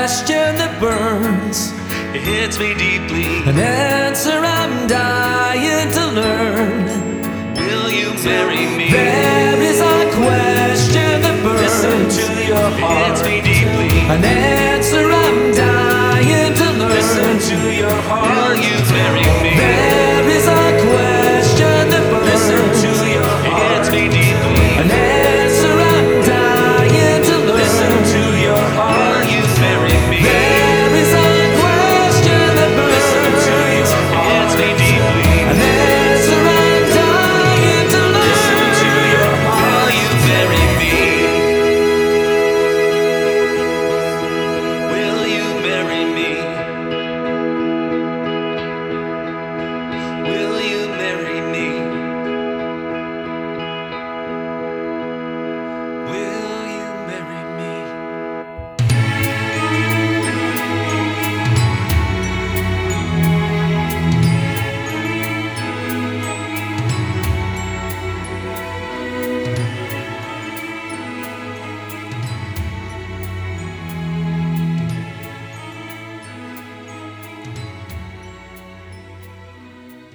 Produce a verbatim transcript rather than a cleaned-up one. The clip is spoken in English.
question that burns. It hits me deeply. An answer I'm dying to learn. Will you marry me? There is a question that burns. Listen to your heart. It hits me deeply. An answer I'm dying to learn. Listen to your heart. Will you marry me? There